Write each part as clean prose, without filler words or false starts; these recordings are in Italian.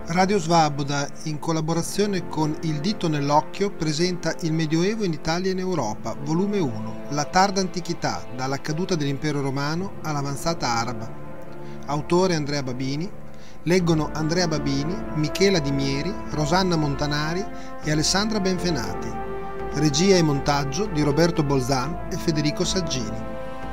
Radio Svaboda, in collaborazione con Il Dito nell'Occhio, presenta Il Medioevo in Italia e in Europa, volume 1, La tarda antichità, dalla caduta dell'impero romano all'avanzata araba. Autore Andrea Babini. Leggono Andrea Babini, Michela Di Mieri, Rosanna Montanari e Alessandra Benfenati. Regia e montaggio di Roberto Bolzan e Federico Saggini.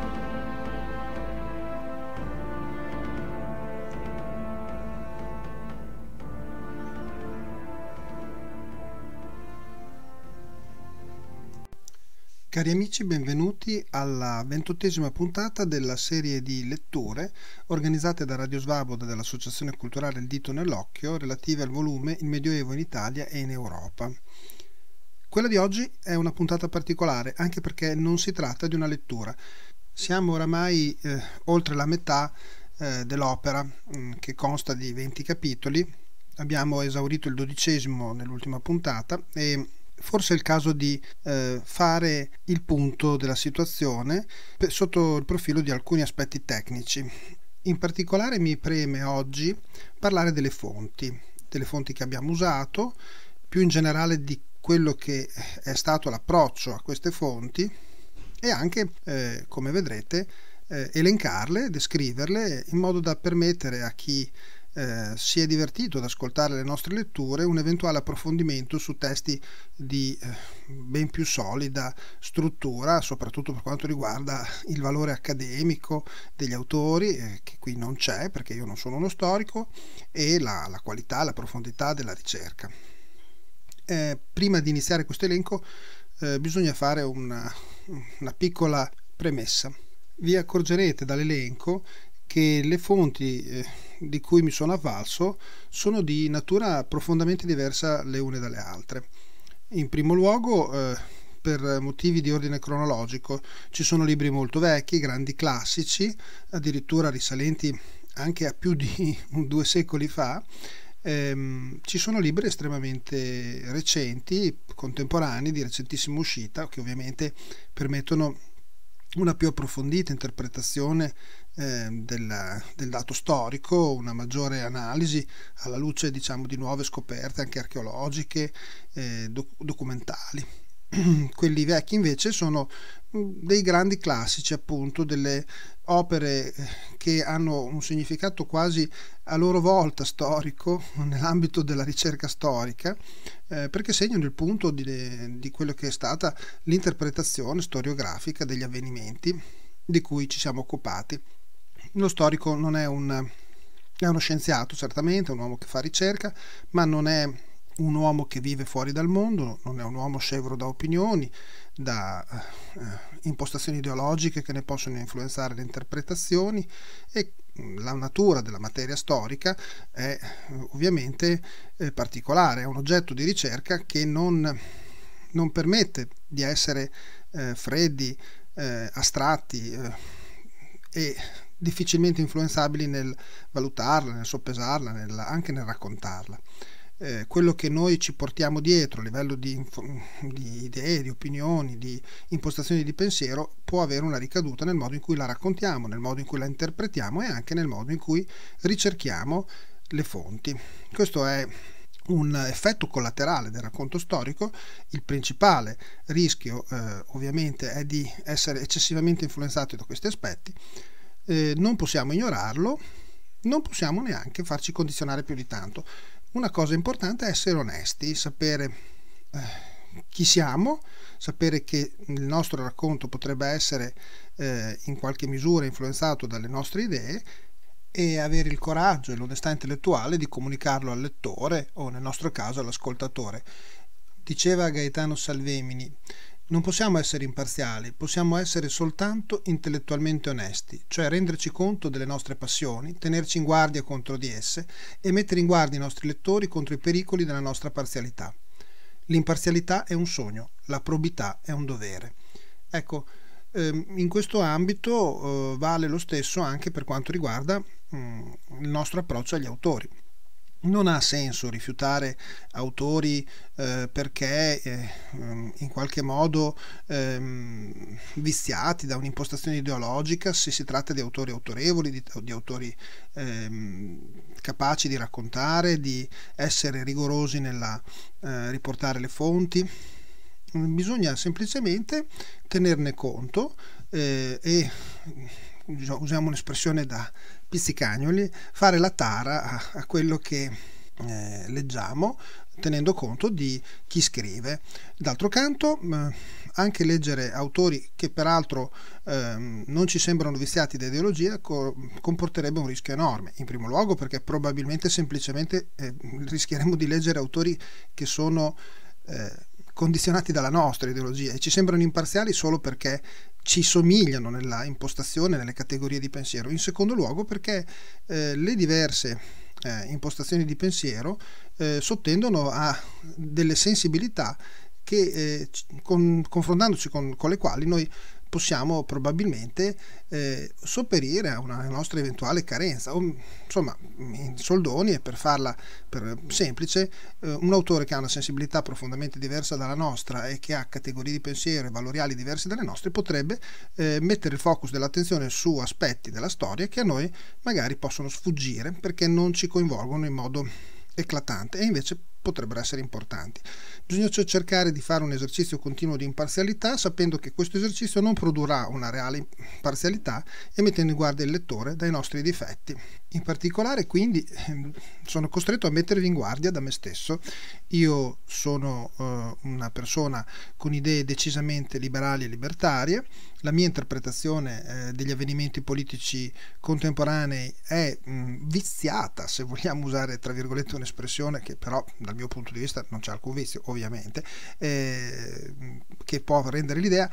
Cari amici, benvenuti alla 28ª puntata della serie di letture organizzate da Radio Svaboda dell'Associazione Culturale Il Dito nell'Occhio relative al volume Il Medioevo in Italia e in Europa. Quella di oggi è una puntata particolare anche perché non si tratta di una lettura. Siamo oramai oltre la metà dell'opera che consta di 20 capitoli. Abbiamo esaurito il 12° nell'ultima puntata e forse è il caso di fare il punto della situazione sotto il profilo di alcuni aspetti tecnici. In particolare mi preme oggi parlare delle fonti che abbiamo usato, più in generale di quello che è stato l'approccio a queste fonti e anche, come vedrete, elencarle, descriverle in modo da permettere a chi si è divertito ad ascoltare le nostre letture un eventuale approfondimento su testi di ben più solida struttura, soprattutto per quanto riguarda il valore accademico degli autori, che qui non c'è perché io non sono uno storico, e la qualità, la profondità della ricerca. Prima di iniziare questo elenco bisogna fare una piccola premessa. Vi accorgerete dall'elenco che le fonti di cui mi sono avvalso sono di natura profondamente diversa le une dalle altre. In primo luogo, per motivi di ordine cronologico, ci sono libri molto vecchi, grandi classici, addirittura risalenti anche a più di 2 secoli fa. Ci sono libri estremamente recenti, contemporanei, di recentissima uscita, che ovviamente permettono una più approfondita interpretazione del dato storico, una maggiore analisi alla luce, diciamo, di nuove scoperte anche archeologiche, documentali. Quelli vecchi invece sono dei grandi classici, appunto, delle opere che hanno un significato quasi a loro volta storico nell'ambito della ricerca storica, perché segnano il punto di quello che è stata l'interpretazione storiografica degli avvenimenti di cui ci siamo occupati. Lo storico non è uno scienziato, certamente, è un uomo che fa ricerca, ma non è un uomo che vive fuori dal mondo, non è un uomo scevro da opinioni, da impostazioni ideologiche che ne possono influenzare le interpretazioni, e la natura della materia storica è ovviamente particolare, è un oggetto di ricerca che non permette di essere freddi, astratti e difficilmente influenzabili nel valutarla, nel soppesarla, anche nel raccontarla. Quello che noi ci portiamo dietro a livello di idee, di opinioni, di impostazioni di pensiero può avere una ricaduta nel modo in cui la raccontiamo, nel modo in cui la interpretiamo e anche nel modo in cui ricerchiamo le fonti. Questo è un effetto collaterale del racconto storico. Il principale rischio ovviamente è di essere eccessivamente influenzati da questi aspetti. Non possiamo ignorarlo, non possiamo neanche farci condizionare più di tanto. Una cosa importante è essere onesti, sapere chi siamo, sapere che il nostro racconto potrebbe essere in qualche misura influenzato dalle nostre idee e avere il coraggio e l'onestà intellettuale di comunicarlo al lettore o, nel nostro caso, all'ascoltatore. Diceva Gaetano Salvemini: non possiamo essere imparziali, possiamo essere soltanto intellettualmente onesti, cioè renderci conto delle nostre passioni, tenerci in guardia contro di esse e mettere in guardia i nostri lettori contro i pericoli della nostra parzialità. L'imparzialità è un sogno, la probità è un dovere. Ecco, in questo ambito vale lo stesso anche per quanto riguarda il nostro approccio agli autori. Non ha senso rifiutare autori perché in qualche modo viziati da un'impostazione ideologica, se si tratta di autori autorevoli, di autori capaci di raccontare, di essere rigorosi nella riportare le fonti. Bisogna semplicemente tenerne conto e, usiamo un'espressione da pizzicagnoli, fare la tara a quello che leggiamo, tenendo conto di chi scrive. D'altro canto, anche leggere autori che peraltro non ci sembrano viziati da ideologia comporterebbe un rischio enorme. In primo luogo perché probabilmente semplicemente rischieremo di leggere autori che sono condizionati dalla nostra ideologia e ci sembrano imparziali solo perché ci somigliano nella impostazione, nelle categorie di pensiero. In secondo luogo perché le diverse impostazioni di pensiero sottendono a delle sensibilità che confrontandoci con le quali noi possiamo probabilmente sopperire a una nostra eventuale carenza, insomma, in soldoni, e per farla semplice, un autore che ha una sensibilità profondamente diversa dalla nostra e che ha categorie di pensiero e valoriali diverse dalle nostre potrebbe mettere il focus dell'attenzione su aspetti della storia che a noi magari possono sfuggire perché non ci coinvolgono in modo eclatante e invece potrebbero essere importanti. Bisogna cioè cercare di fare un esercizio continuo di imparzialità, sapendo che questo esercizio non produrrà una reale imparzialità e mettendo in guardia il lettore dai nostri difetti. In particolare, quindi, sono costretto a mettervi in guardia da me stesso. Io sono una persona con idee decisamente liberali e libertarie. La mia interpretazione degli avvenimenti politici contemporanei è viziata, se vogliamo usare tra virgolette un'espressione che però dal mio punto di vista non c'è alcun vizio, ovviamente, che può rendere l'idea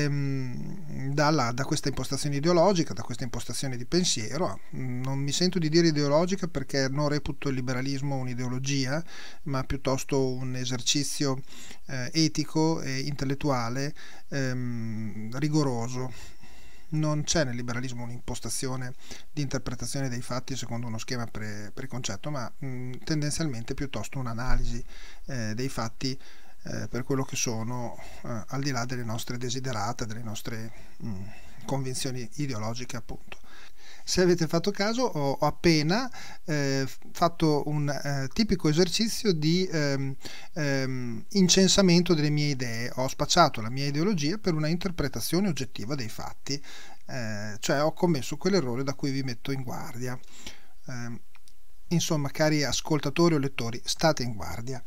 da questa impostazione ideologica, da questa impostazione di pensiero. Non mi sento di dire ideologica perché non reputo il liberalismo un'ideologia, ma piuttosto un esercizio etico e intellettuale rigoroso. Non c'è nel liberalismo un'impostazione di interpretazione dei fatti secondo uno schema preconcetto, ma tendenzialmente piuttosto un'analisi dei fatti per quello che sono, al di là delle nostre desiderate, delle nostre convinzioni ideologiche, appunto. Se avete fatto caso, ho appena fatto un tipico esercizio di incensamento delle mie idee. Ho spacciato la mia ideologia per una interpretazione oggettiva dei fatti, cioè ho commesso quell'errore da cui vi metto in guardia. Insomma, cari ascoltatori o lettori, state in guardia.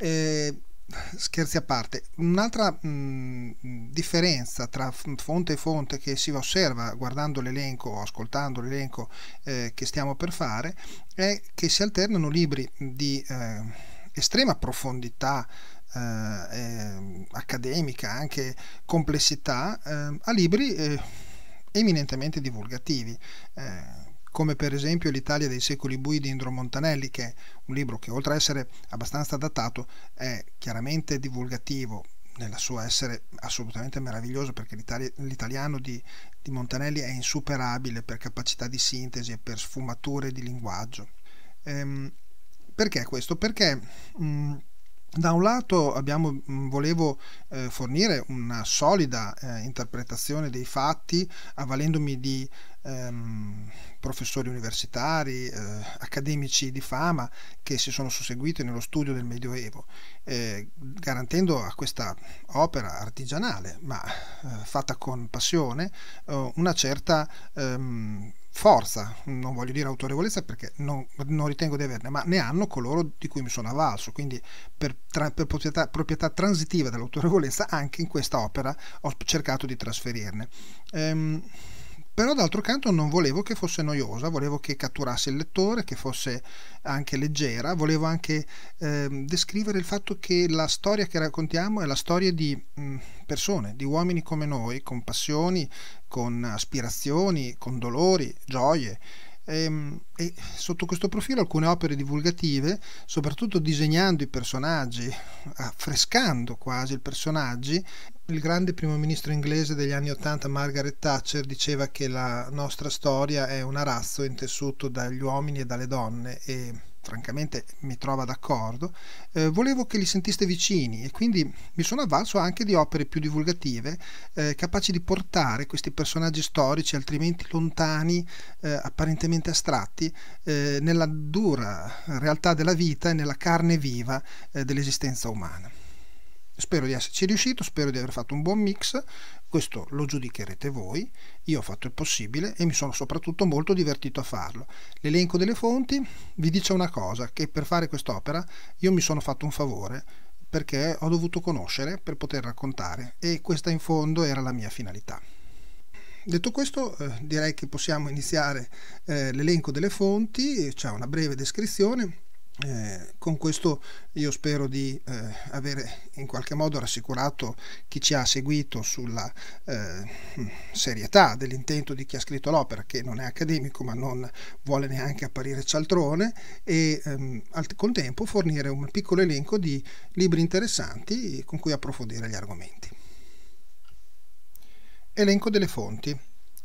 Scherzi a parte, un'altra differenza tra fonte e fonte che si osserva guardando l'elenco o ascoltando l'elenco che stiamo per fare è che si alternano libri di estrema profondità accademica, anche complessità, a libri eminentemente divulgativi, come per esempio L'Italia dei secoli bui di Indro Montanelli, che è un libro che oltre a essere abbastanza datato è chiaramente divulgativo nella sua essere assolutamente meraviglioso, perché l'italiano di Montanelli è insuperabile per capacità di sintesi e per sfumature di linguaggio. Perché questo? Perché da un lato volevo fornire una solida interpretazione dei fatti avvalendomi di professori universitari, accademici di fama che si sono susseguiti nello studio del Medioevo, garantendo a questa opera artigianale ma fatta con passione una certa forza, non voglio dire autorevolezza perché non ritengo di averne, ma ne hanno coloro di cui mi sono avvalso, quindi per proprietà transitiva dell'autorevolezza anche in questa opera ho cercato di trasferirne. Però d'altro canto non volevo che fosse noiosa, volevo che catturasse il lettore, che fosse anche leggera, volevo anche descrivere il fatto che la storia che raccontiamo è la storia di persone, di uomini come noi, con passioni, con aspirazioni, con dolori, gioie. E sotto questo profilo alcune opere divulgative, soprattutto disegnando i personaggi, affrescando quasi i personaggi. Il grande primo ministro inglese degli anni '80, Margaret Thatcher, diceva che la nostra storia è un arazzo intessuto dagli uomini e dalle donne, e francamente mi trova d'accordo, volevo che li sentiste vicini, e quindi mi sono avvalso anche di opere più divulgative, capaci di portare questi personaggi storici altrimenti lontani, apparentemente astratti, nella dura realtà della vita e nella carne viva dell'esistenza umana. Spero di esserci riuscito, spero di aver fatto un buon mix, questo lo giudicherete voi. Io ho fatto il possibile e mi sono soprattutto molto divertito a farlo. L'elenco delle fonti vi dice una cosa, che per fare quest'opera io mi sono fatto un favore, perché ho dovuto conoscere per poter raccontare, e questa in fondo era la mia finalità. Detto questo, direi che possiamo iniziare l'elenco delle fonti. C'è una breve descrizione. Con questo io spero di avere in qualche modo rassicurato chi ci ha seguito sulla serietà dell'intento di chi ha scritto l'opera, che non è accademico ma non vuole neanche apparire cialtrone, e al contempo fornire un piccolo elenco di libri interessanti con cui approfondire gli argomenti. Elenco delle fonti.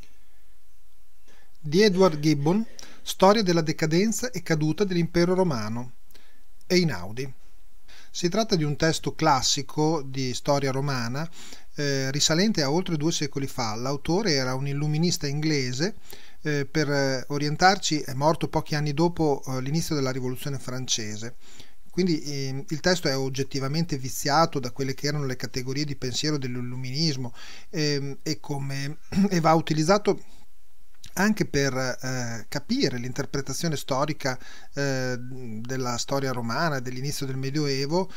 Di Edward Gibbon, Storia della decadenza e caduta dell'impero romano, Einaudi. Si tratta di un testo classico di storia romana, risalente a oltre 2 secoli fa. L'autore era un illuminista inglese. Per orientarci, è morto pochi anni dopo l'inizio della Rivoluzione francese. Quindi il testo è oggettivamente viziato da quelle che erano le categorie di pensiero dell'illuminismo, e va utilizzato anche per capire l'interpretazione storica della storia romana, dell'inizio del Medioevo,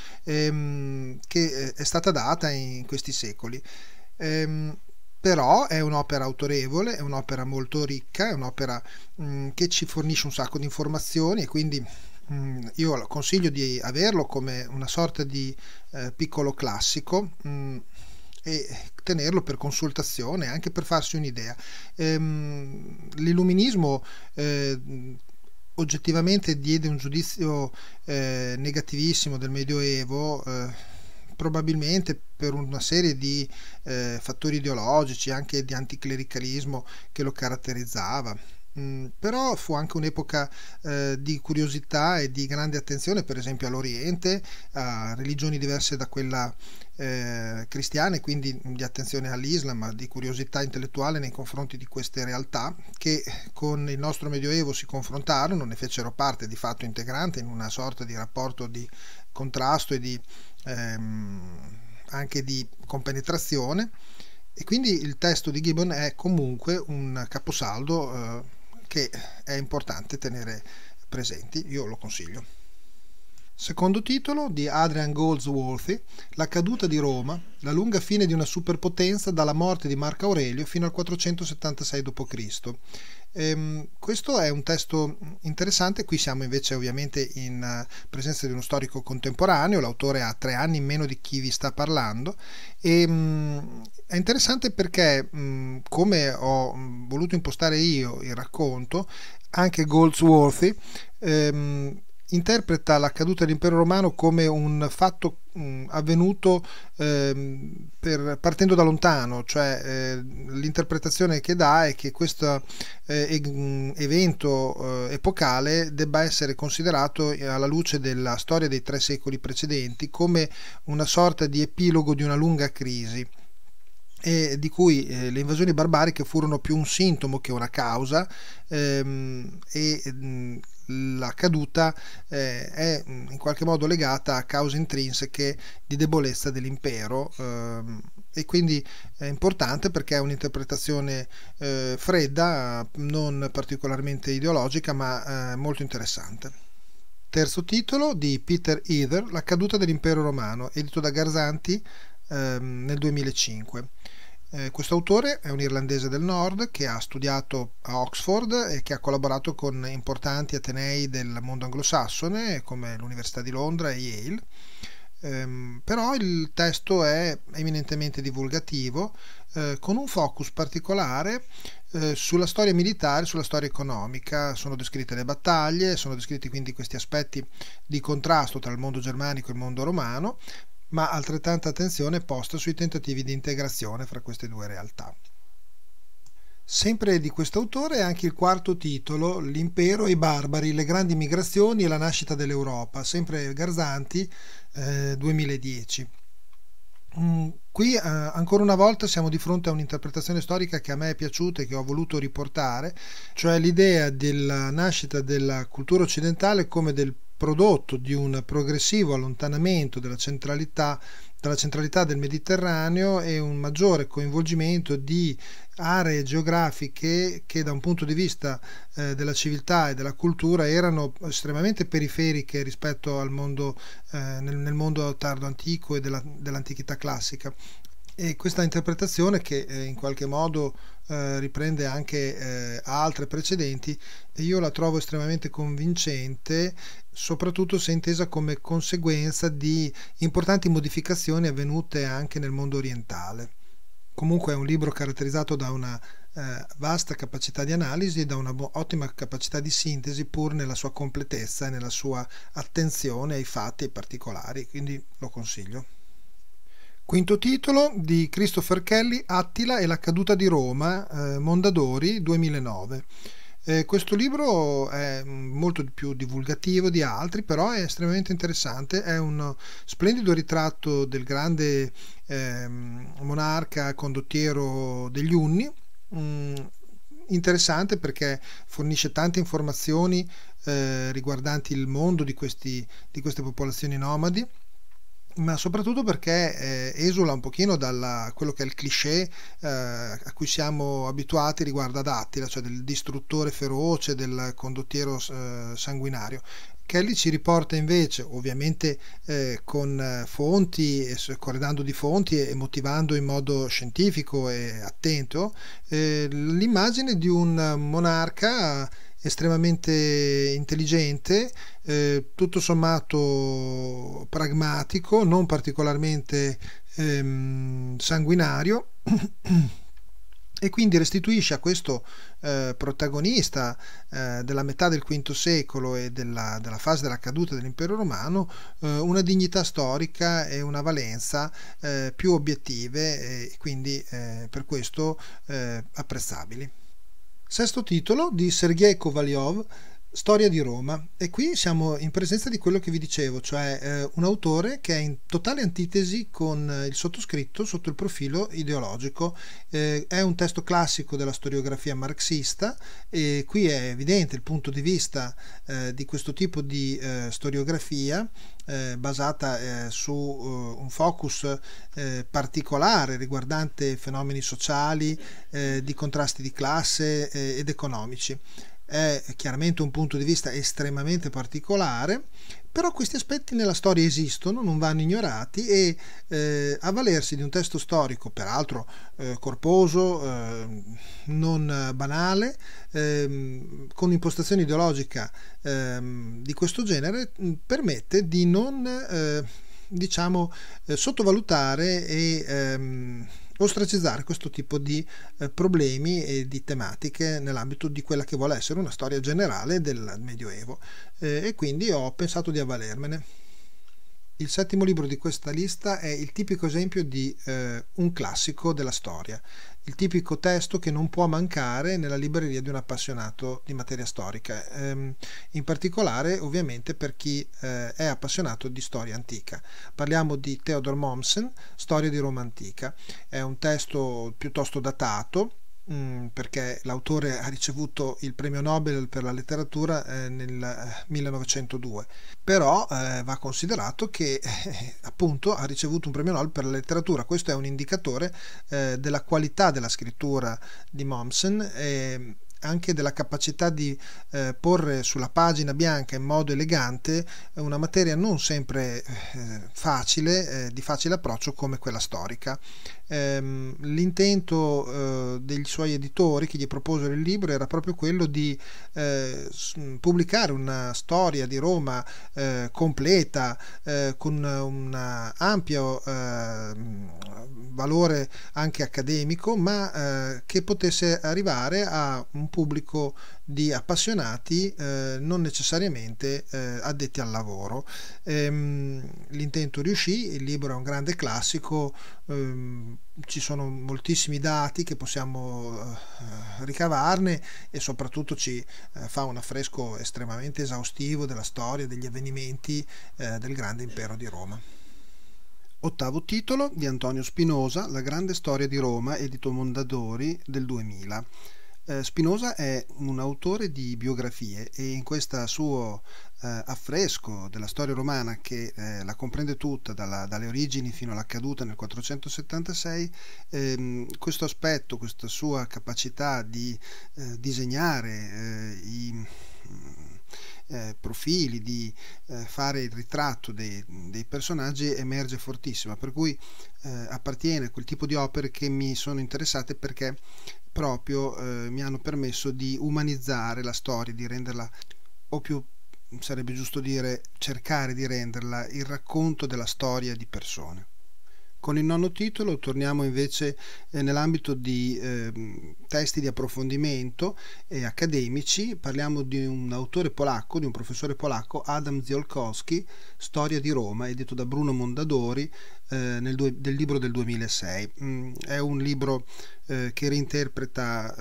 che è stata data in questi secoli. Però è un'opera autorevole, è un'opera molto ricca, è un'opera che ci fornisce un sacco di informazioni, e quindi io consiglio di averlo come una sorta di piccolo classico, e tenerlo per consultazione, anche per farsi un'idea. L'illuminismo oggettivamente diede un giudizio negativissimo del Medioevo, probabilmente per una serie di fattori ideologici, anche di anticlericalismo che lo caratterizzava. Però fu anche un'epoca di curiosità e di grande attenzione, per esempio all'Oriente, a religioni diverse da quella cristiana, e quindi di attenzione all'Islam, ma di curiosità intellettuale nei confronti di queste realtà che con il nostro Medioevo si confrontarono, ne fecero parte di fatto integrante in una sorta di rapporto di contrasto e di anche di compenetrazione. E quindi il testo di Gibbon è comunque un caposaldo che è importante tenere presenti. Io lo consiglio. Secondo titolo di Adrian Goldsworthy, La caduta di Roma, la lunga fine di una superpotenza dalla morte di Marco Aurelio fino al 476 d.C. Questo è un testo interessante. Qui siamo invece ovviamente in presenza di uno storico contemporaneo. L'autore ha 3 anni in meno di chi vi sta parlando, e è interessante perché, come ho voluto impostare io il racconto, anche Goldsworthy interpreta la caduta dell'impero romano come un fatto avvenuto partendo da lontano, cioè l'interpretazione che dà è che questo evento epocale debba essere considerato alla luce della storia dei 3 secoli precedenti come una sorta di epilogo di una lunga crisi, e di cui le invasioni barbariche furono più un sintomo che una causa, la caduta è in qualche modo legata a cause intrinseche di debolezza dell'impero, e quindi è importante perché è un'interpretazione fredda, non particolarmente ideologica, ma molto interessante. Terzo titolo di Peter Heather, La caduta dell'impero romano, edito da Garzanti nel 2005. Questo autore è un irlandese del nord che ha studiato a Oxford e che ha collaborato con importanti atenei del mondo anglosassone come l'Università di Londra e Yale. Però il testo è eminentemente divulgativo, con un focus particolare sulla storia militare, sulla storia economica. Sono descritte le battaglie, sono descritti quindi questi aspetti di contrasto tra il mondo germanico e il mondo romano, ma altrettanta attenzione è posta sui tentativi di integrazione fra queste 2 realtà. Sempre di quest'autore è anche il quarto titolo, L'impero e i barbari, le grandi migrazioni e la nascita dell'Europa, sempre Garzanti, 2010. Qui ancora una volta siamo di fronte a un'interpretazione storica che a me è piaciuta e che ho voluto riportare, cioè l'idea della nascita della cultura occidentale come del prodotto di un progressivo allontanamento dalla centralità del Mediterraneo e un maggiore coinvolgimento di aree geografiche che da un punto di vista della civiltà e della cultura erano estremamente periferiche rispetto al mondo nel mondo tardo antico e dell'antichità classica. E questa interpretazione che in qualche modo riprende anche altre precedenti, io la trovo estremamente convincente, soprattutto se intesa come conseguenza di importanti modificazioni avvenute anche nel mondo orientale. Comunque è un libro caratterizzato da una vasta capacità di analisi e da una ottima capacità di sintesi, pur nella sua completezza e nella sua attenzione ai fatti e ai particolari, quindi lo consiglio. Quinto titolo di Christopher Kelly, Attila e la caduta di Roma, Mondadori 2009. Questo libro è molto più divulgativo di altri, però è estremamente interessante, è un splendido ritratto del grande monarca condottiero degli Unni, interessante perché fornisce tante informazioni riguardanti il mondo di queste popolazioni nomadi, ma soprattutto perché esula un pochino da quello che è il cliché a cui siamo abituati riguardo ad Attila, cioè del distruttore feroce, del condottiero sanguinario. Kelly ci riporta invece, ovviamente con fonti, corredando di fonti e motivando in modo scientifico e attento, l'immagine di un monarca estremamente intelligente, tutto sommato pragmatico, non particolarmente sanguinario e quindi restituisce a questo protagonista della metà del V secolo e della fase della caduta dell'impero romano una dignità storica e una valenza più obiettive e quindi per questo apprezzabili. Sesto titolo di Sergei Kovalyov, Storia di Roma, e qui siamo in presenza di quello che vi dicevo, cioè un autore che è in totale antitesi con il sottoscritto sotto il profilo ideologico. È un testo classico della storiografia marxista e qui è evidente il punto di vista di questo tipo di storiografia basata su un focus particolare riguardante fenomeni sociali, di contrasti di classe ed economici. È chiaramente un punto di vista estremamente particolare, però questi aspetti nella storia esistono, non vanno ignorati e avvalersi di un testo storico, peraltro corposo, non banale, con impostazione ideologica di questo genere, permette di non sottovalutare e ostracizzare questo tipo di problemi e di tematiche nell'ambito di quella che vuole essere una storia generale del Medioevo e quindi ho pensato di avvalermene. Il settimo libro di questa lista è il tipico esempio di un classico della storia, il tipico testo che non può mancare nella libreria di un appassionato di materia storica, in particolare ovviamente per chi è appassionato di storia antica. Parliamo di Theodor Mommsen, Storia di Roma antica. È un testo piuttosto datato, perché l'autore ha ricevuto il premio Nobel per la letteratura nel 1902, però va considerato che appunto ha ricevuto un premio Nobel per la letteratura. Questo è un indicatore della qualità della scrittura di Mommsen, anche della capacità di porre sulla pagina bianca in modo elegante una materia non sempre facile, di facile approccio come quella storica. L'intento dei suoi editori che gli proposero il libro era proprio quello di pubblicare una storia di Roma completa, con un ampio valore anche accademico, ma che potesse arrivare a un pubblico di appassionati, non necessariamente addetti al lavoro. L'intento riuscì, il libro è un grande classico, ci sono moltissimi dati che possiamo ricavarne e soprattutto ci fa un affresco estremamente esaustivo della storia, degli avvenimenti del grande impero di Roma. Ottavo titolo di Antonio Spinosa, La grande storia di Roma, edito Mondadori del 2000. Spinosa è un autore di biografie e in questo suo affresco della storia romana, che la comprende tutta dalle origini fino alla caduta nel 476, questo aspetto, questa sua capacità di disegnare i profili, di fare il ritratto dei personaggi emerge fortissima, per cui appartiene a quel tipo di opere che mi sono interessate perché proprio mi hanno permesso di umanizzare la storia, di renderla, o più sarebbe giusto dire cercare di renderla, il racconto della storia di persone. Con il nono titolo torniamo invece nell'ambito di testi di approfondimento e accademici. Parliamo di un autore polacco, di un professore polacco, Adam Ziolkowski, Storia di Roma, edito da Bruno Mondadori del libro del 2006. È un libro che reinterpreta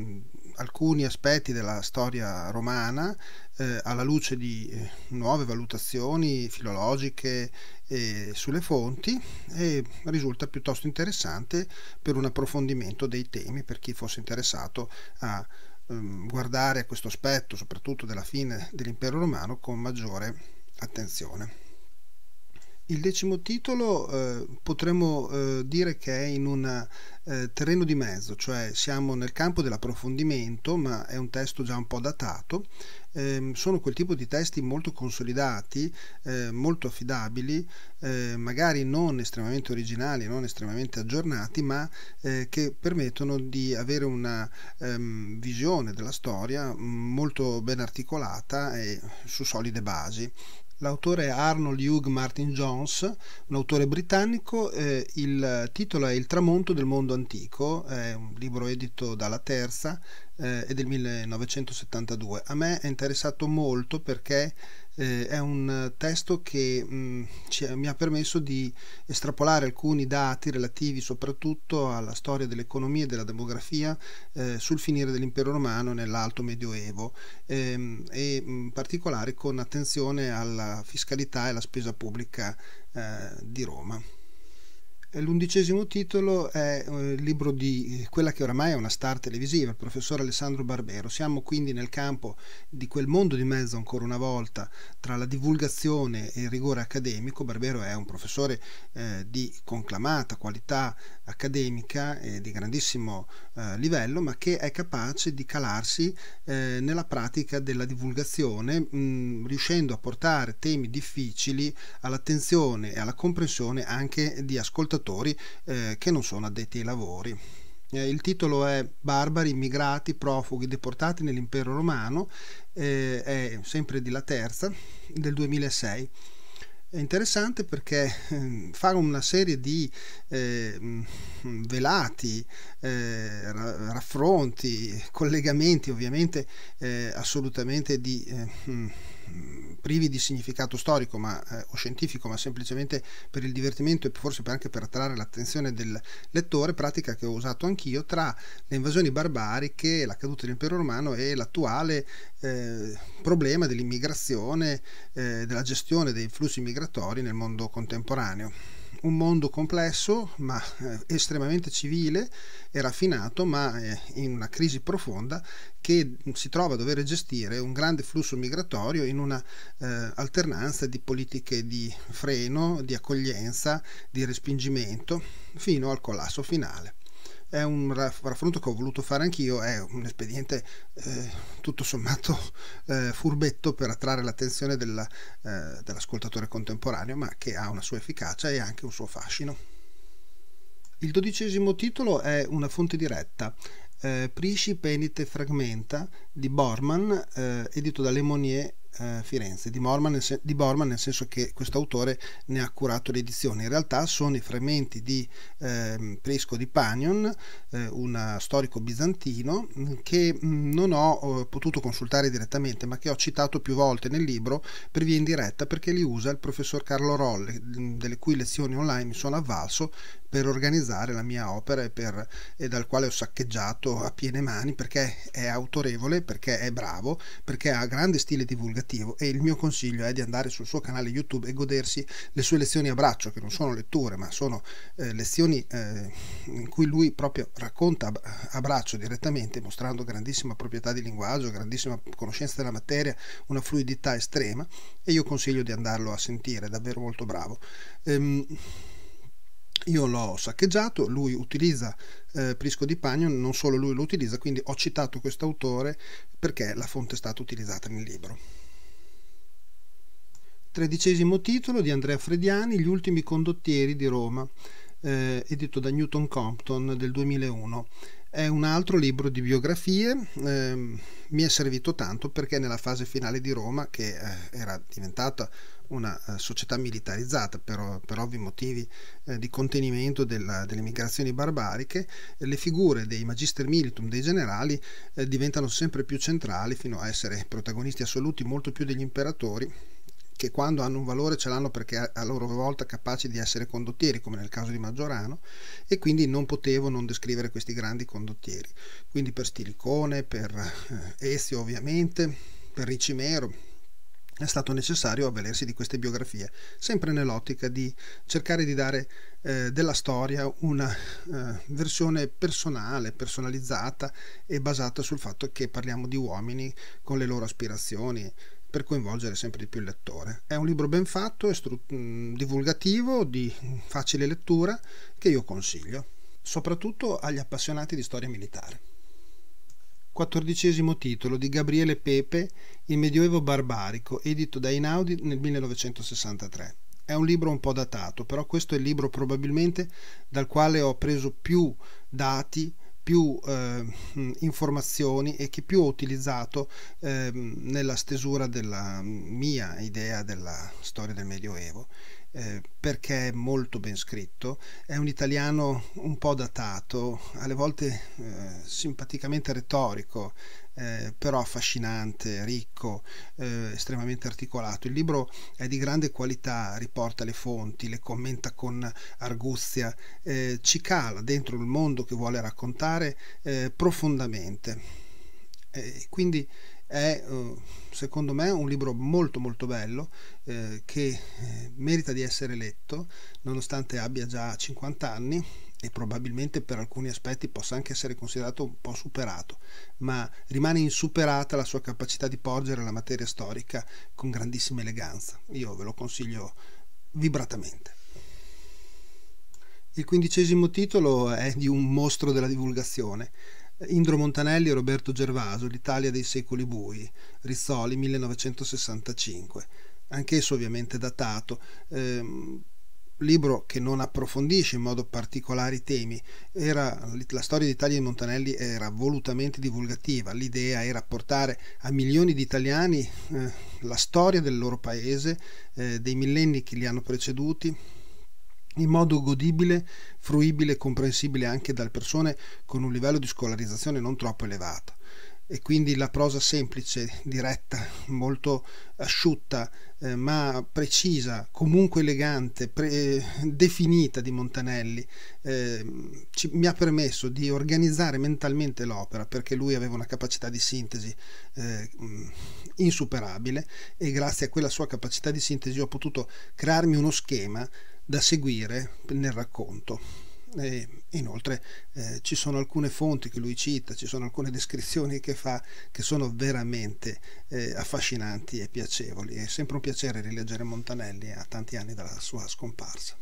alcuni aspetti della storia romana alla luce di nuove valutazioni filologiche sulle fonti, e risulta piuttosto interessante per un approfondimento dei temi, per chi fosse interessato a guardare a questo aspetto, soprattutto della fine dell'impero romano, con maggiore attenzione. Il decimo titolo potremmo dire che è in un terreno di mezzo, cioè siamo nel campo dell'approfondimento, ma è un testo già un po' datato. Sono quel tipo di testi molto consolidati, molto affidabili, magari non estremamente originali, non estremamente aggiornati, ma che permettono di avere una visione della storia molto ben articolata e su solide basi. L'autore è Arnold Hugh Martin Jones, un autore britannico. Il titolo è Il tramonto del mondo antico, è un libro edito dalla Terza, è del 1972. A me è interessato molto perché è un testo che mi ha permesso di estrapolare alcuni dati relativi soprattutto alla storia dell'economia e della demografia sul finire dell'impero romano nell'alto medioevo, e in particolare con attenzione alla fiscalità e alla spesa pubblica di Roma. L'undicesimo titolo è il libro di quella che oramai è una star televisiva, il professor Alessandro Barbero. Siamo quindi nel campo di quel mondo di mezzo, ancora una volta, tra la divulgazione e il rigore accademico. Barbero è un professore di conclamata qualità accademica e di grandissimo livello, ma che è capace di calarsi nella pratica della divulgazione, riuscendo a portare temi difficili all'attenzione e alla comprensione anche di ascoltatori che non sono addetti ai lavori. Il titolo è Barbari, immigrati, profughi, deportati nell'impero romano, è sempre di La Terza, del 2006. È interessante perché fa una serie di velati raffronti, collegamenti ovviamente assolutamente privi di significato storico o scientifico, ma semplicemente per il divertimento e forse anche per attrarre l'attenzione del lettore, pratica che ho usato anch'io, tra le invasioni barbariche, la caduta dell'impero romano e l'attuale problema dell'immigrazione, della gestione dei flussi migratori nel mondo contemporaneo. Un mondo complesso ma estremamente civile e raffinato, ma in una crisi profonda, che si trova a dover gestire un grande flusso migratorio in una alternanza di politiche di freno, di accoglienza, di respingimento, fino al collasso finale. È un raffronto che ho voluto fare anch'io, è un espediente tutto sommato furbetto per attrarre l'attenzione dell'ascoltatore contemporaneo, ma che ha una sua efficacia e anche un suo fascino. Il 12° titolo è Una fonte diretta, Prisci Penite Fragmenta di Bormann, edito da Le Monnier Firenze, di Borman, nel senso che questo autore ne ha curato le edizioni. In realtà sono i frammenti di Prisco di Panion, un storico bizantino che non ho potuto consultare direttamente, ma che ho citato più volte nel libro per via indiretta, perché li usa il professor Carlo Rolle, delle cui lezioni online mi sono avvalso per organizzare la mia opera e dal quale ho saccheggiato a piene mani, perché è autorevole, perché è bravo, perché ha grande stile divulgativo, e il mio consiglio è di andare sul suo canale YouTube e godersi le sue lezioni a braccio, che non sono letture ma sono lezioni in cui lui proprio racconta a braccio direttamente, mostrando grandissima proprietà di linguaggio, grandissima conoscenza della materia, una fluidità estrema, e io consiglio di andarlo a sentire, è davvero molto bravo. Io l'ho saccheggiato, lui utilizza Prisco di Panion, non solo lui lo utilizza, quindi ho citato questo autore perché la fonte è stata utilizzata nel libro. 13° titolo di Andrea Frediani, Gli ultimi condottieri di Roma, edito da Newton Compton del 2001. È un altro libro di biografie, mi è servito tanto perché nella fase finale di Roma, che era diventata una società militarizzata per ovvi motivi di contenimento delle migrazioni barbariche, le figure dei magister militum, dei generali, diventano sempre più centrali fino a essere protagonisti assoluti, molto più degli imperatori, che quando hanno un valore ce l'hanno perché a loro volta capaci di essere condottieri, come nel caso di Maggiorano, e quindi non potevo non descrivere questi grandi condottieri. Quindi per Stilicone, per Ezio ovviamente, per Ricimero, è stato necessario avvalersi di queste biografie, sempre nell'ottica di cercare di dare della storia una versione personale, personalizzata e basata sul fatto che parliamo di uomini con le loro aspirazioni, per coinvolgere sempre di più il lettore. È un libro ben fatto, divulgativo, di facile lettura, che io consiglio, soprattutto agli appassionati di storia militare. 14° titolo di Gabriele Pepe, Il Medioevo barbarico, edito da Einaudi nel 1963. È un libro un po' datato, però questo è il libro probabilmente dal quale ho preso più dati, più informazioni, e che più ho utilizzato nella stesura della mia idea della storia del Medioevo, perché è molto ben scritto, è un italiano un po' datato, alle volte simpaticamente retorico, però affascinante, ricco, estremamente articolato. Il libro è di grande qualità, riporta le fonti, le commenta con arguzia, ci cala dentro il mondo che vuole raccontare profondamente. Quindi è secondo me un libro molto molto bello, che merita di essere letto nonostante abbia già 50 anni e probabilmente per alcuni aspetti possa anche essere considerato un po' superato, ma rimane insuperata la sua capacità di porgere la materia storica con grandissima eleganza. Io ve lo consiglio vibratamente. Il 15° titolo è di un mostro della divulgazione, Indro Montanelli e Roberto Gervaso, L'Italia dei secoli bui, Rizzoli 1965, anch'esso ovviamente datato, libro che non approfondisce in modo particolare i temi. La storia d'Italia di Montanelli era volutamente divulgativa, l'idea era portare a milioni di italiani la storia del loro paese, dei millenni che li hanno preceduti, in modo godibile, fruibile e comprensibile anche dalle persone con un livello di scolarizzazione non troppo elevato. E quindi la prosa semplice, diretta, molto asciutta, ma precisa, comunque elegante, definita di Montanelli, mi ha permesso di organizzare mentalmente l'opera, perché lui aveva una capacità di sintesi insuperabile, e grazie a quella sua capacità di sintesi ho potuto crearmi uno schema da seguire nel racconto. Inoltre ci sono alcune fonti che lui cita, ci sono alcune descrizioni che fa che sono veramente affascinanti e piacevoli. È sempre un piacere rileggere Montanelli a tanti anni dalla sua scomparsa.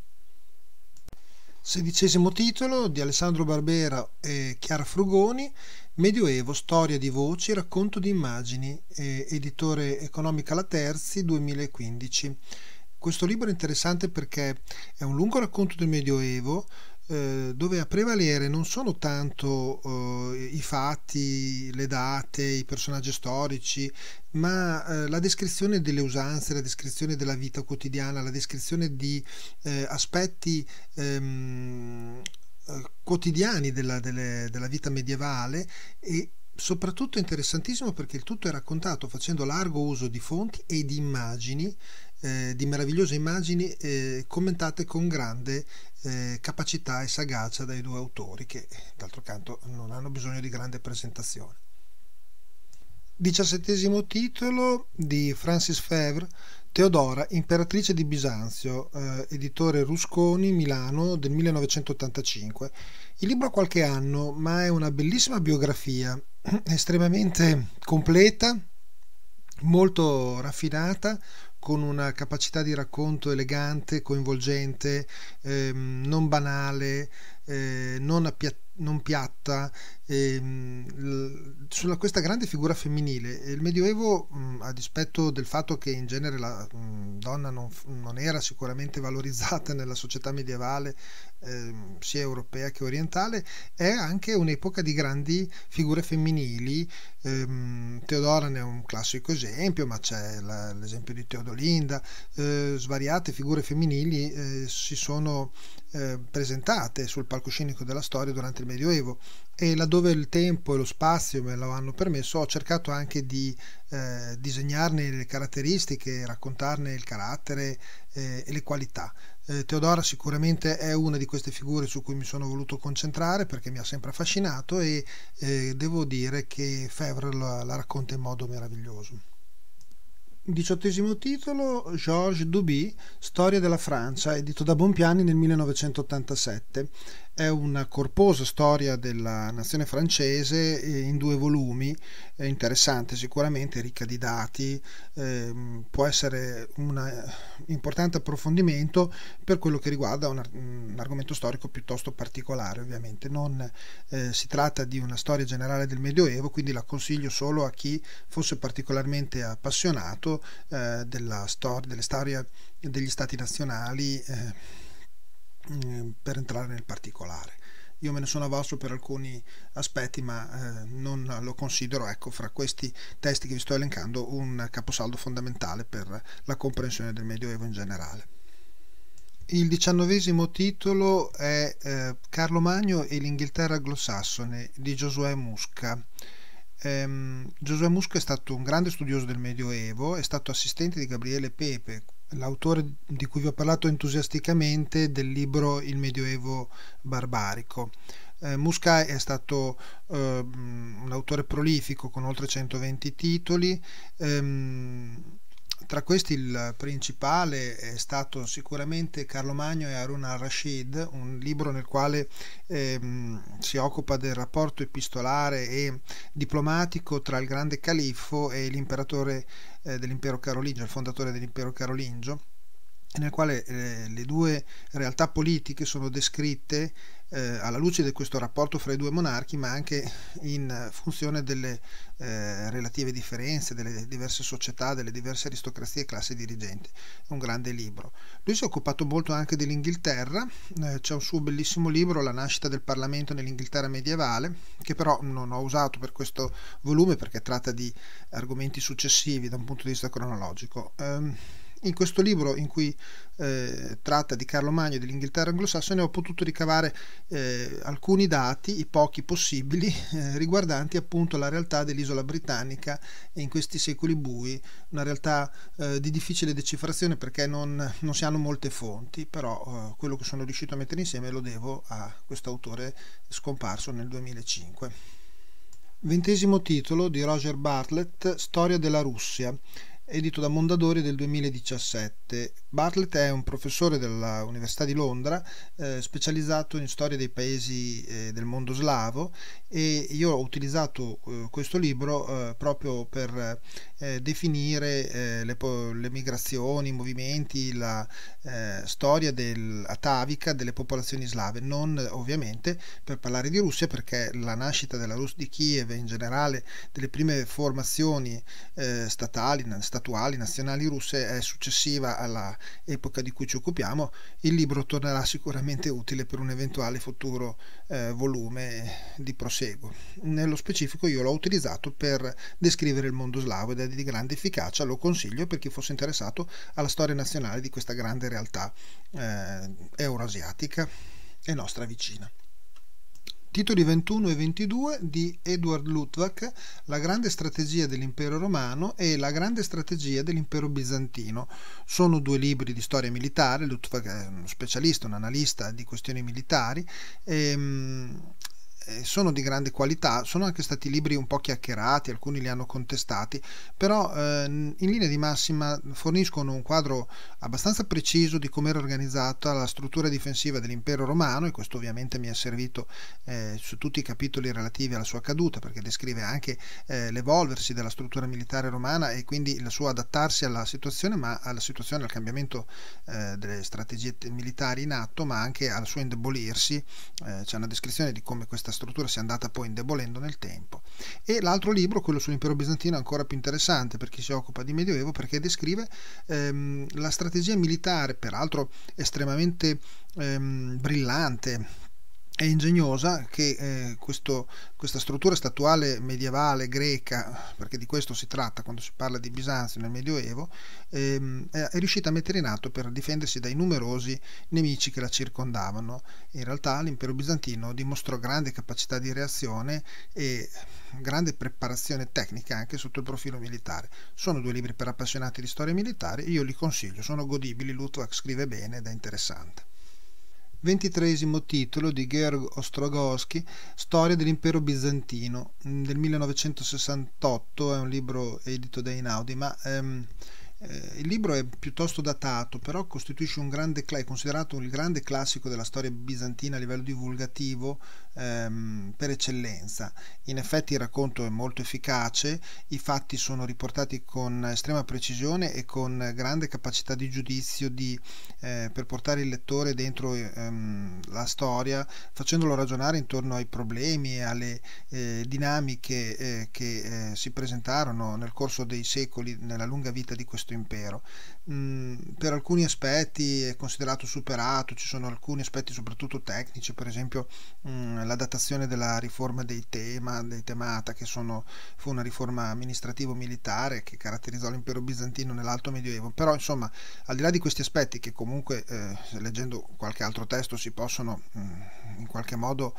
16° titolo di Alessandro Barbera e Chiara Frugoni, Medioevo, storia di voci, racconto di immagini, editore Economica La Terzi, 2015. Questo libro è interessante perché è un lungo racconto del Medioevo, dove a prevalere non sono tanto i fatti, le date, i personaggi storici, ma la descrizione delle usanze, la descrizione della vita quotidiana, la descrizione di aspetti quotidiani della vita medievale, e soprattutto interessantissimo perché il tutto è raccontato facendo largo uso di fonti e di immagini, di meravigliose immagini commentate con grande capacità e sagacia dai due autori, che d'altro canto non hanno bisogno di grande presentazione. 17° titolo di Francis Febvre, Teodora, imperatrice di Bisanzio, editore Rusconi, Milano, del 1985. Il libro ha qualche anno, ma è una bellissima biografia, estremamente completa, molto raffinata, con una capacità di racconto elegante, coinvolgente, non banale, non piatta, sulla questa grande figura femminile. Il Medioevo, a dispetto del fatto che in genere la donna non era sicuramente valorizzata nella società medievale, sia europea che orientale, è anche un'epoca di grandi figure femminili. Teodora ne è un classico esempio, ma c'è l'esempio di Teodolinda. Svariate figure femminili si sono presentate sul palcoscenico della storia durante il Medioevo, e laddove il tempo e lo spazio me lo hanno permesso ho cercato anche di disegnarne le caratteristiche, raccontarne il carattere e le qualità. Teodora sicuramente è una di queste figure su cui mi sono voluto concentrare perché mi ha sempre affascinato, e devo dire che Febvre la racconta in modo meraviglioso. 18° titolo, Georges Duby, Storia della Francia, edito da Bompiani nel 1987. È una corposa storia della nazione francese in 2 volumi, interessante sicuramente, ricca di dati, può essere un importante approfondimento per quello che riguarda un argomento storico piuttosto particolare. Ovviamente non si tratta di una storia generale del Medioevo, quindi la consiglio solo a chi fosse particolarmente appassionato delle storie degli stati nazionali, per entrare nel particolare. Io me ne sono avvalso per alcuni aspetti, ma non lo considero, ecco, fra questi testi che vi sto elencando, un caposaldo fondamentale per la comprensione del Medioevo in generale. Il 19° titolo è Carlo Magno e l'Inghilterra anglosassone di Giosuè Musca. Giosuè Musca è stato un grande studioso del Medioevo, è stato assistente di Gabriele Pepe, l'autore di cui vi ho parlato entusiasticamente del libro Il Medioevo barbarico. Musca è stato un autore prolifico con oltre 120 titoli. Tra questi il principale è stato sicuramente Carlo Magno e Harun al-Rashid, un libro nel quale si occupa del rapporto epistolare e diplomatico tra il grande califfo e l'imperatore dell'impero carolingio, il fondatore dell'impero carolingio, nel quale le due realtà politiche sono descritte alla luce di questo rapporto fra i due monarchi, ma anche in funzione delle relative differenze, delle diverse società, delle diverse aristocrazie e classi dirigenti. È un grande libro. Lui si è occupato molto anche dell'Inghilterra, c'è un suo bellissimo libro, La nascita del Parlamento nell'Inghilterra medievale, che però non ho usato per questo volume perché tratta di argomenti successivi da un punto di vista cronologico. In questo libro, in cui tratta di Carlo Magno e dell'Inghilterra anglosassone, ho potuto ricavare alcuni dati, i pochi possibili, riguardanti appunto la realtà dell'isola britannica in questi secoli bui, una realtà di difficile decifrazione perché non si hanno molte fonti, però quello che sono riuscito a mettere insieme lo devo a questo autore scomparso nel 2005. 20° titolo di Roger Bartlett, Storia della Russia, edito da Mondadori del 2017. Bartlett è un professore dell'Università di Londra, specializzato in storia dei paesi del mondo slavo, e io ho utilizzato questo libro proprio per definire le migrazioni, i movimenti, la storia atavica delle popolazioni slave, non ovviamente per parlare di Russia, perché la nascita della di Kiev e in generale delle prime formazioni statali statuali nazionali russe è successiva alla epoca di cui ci occupiamo, il libro tornerà sicuramente utile per un eventuale futuro volume di proseguo. Nello specifico io l'ho utilizzato per descrivere il mondo slavo ed è di grande efficacia, lo consiglio per chi fosse interessato alla storia nazionale di questa grande realtà euroasiatica e nostra vicina. Titoli 21 e 22 di Edward Luttwak, La grande strategia dell'impero romano e La grande strategia dell'impero bizantino. Sono due libri di storia militare. Luttwak è uno specialista, un analista di questioni militari, sono di grande qualità, sono anche stati libri un po' chiacchierati, alcuni li hanno contestati, però in linea di massima forniscono un quadro abbastanza preciso di come era organizzata la struttura difensiva dell'impero romano, e questo ovviamente mi è servito su tutti i capitoli relativi alla sua caduta, perché descrive anche l'evolversi della struttura militare romana e quindi il suo adattarsi alla situazione, ma alla situazione, al cambiamento delle strategie militari in atto, ma anche al suo indebolirsi. C'è una descrizione di come questa struttura si è andata poi indebolendo nel tempo. E l'altro libro, quello sull'impero bizantino, è ancora più interessante per chi si occupa di Medioevo, perché descrive la strategia militare, peraltro estremamente brillante e ingegnosa, che questa struttura statuale medievale greca, perché di questo si tratta quando si parla di Bisanzio nel Medioevo, è riuscita a mettere in atto per difendersi dai numerosi nemici che la circondavano. In realtà l'impero bizantino dimostrò grande capacità di reazione e grande preparazione tecnica anche sotto il profilo militare. Sono due libri per appassionati di storia militare, io li consiglio, sono godibili, Luttwak scrive bene ed è interessante. 23esimo titolo di Georg Ostrogowski, Storia dell'impero bizantino, del 1968, è un libro edito da Einaudi, ma il libro è piuttosto datato, però costituisce è considerato il grande classico della storia bizantina a livello divulgativo per eccellenza. In effetti il racconto è molto efficace, i fatti sono riportati con estrema precisione e con grande capacità di giudizio per portare il lettore dentro la storia, facendolo ragionare intorno ai problemi e alle dinamiche che si presentarono nel corso dei secoli nella lunga vita di questo impero. Per alcuni aspetti è considerato superato, ci sono alcuni aspetti soprattutto tecnici, per esempio la datazione della riforma dei temata, che fu una riforma amministrativo-militare che caratterizzò l'impero bizantino nell'Alto Medioevo. Però insomma, al di là di questi aspetti che comunque leggendo qualche altro testo si possono in qualche modo